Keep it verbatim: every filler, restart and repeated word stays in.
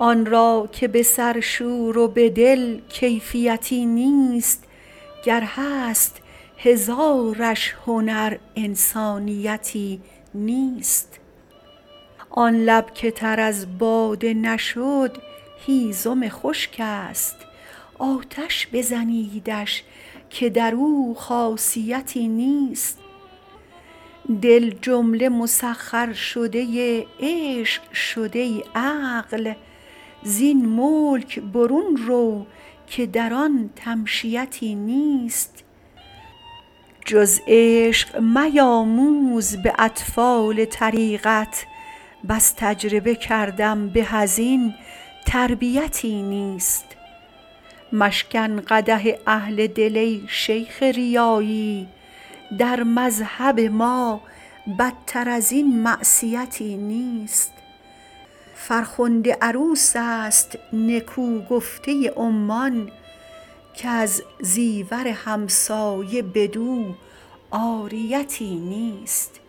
آن را که به سر شور و به دل کیفیتی نیست، گر هست هزارش هنر انسانیتی نیست. آن لب که تر از باده نشد هیزم خشک است، آتش بزنیدش که در او خاصیتی نیست. دل جمله مسخر شده عشق شده ای عقل، زین ملک برون رو که در آن تمشیتی نیست. جز عشق میاموز به اطفال طریقت، بس تجربه کردم به از این تربیتی نیست. مشکن قدح اهل دل ای شیخ ریایی، در مذهب ما بدتر از این معصیتی نیست. فرخنده عروس است نکو گفته عمان، کز زیور همسایه بدو عاریتی نیست.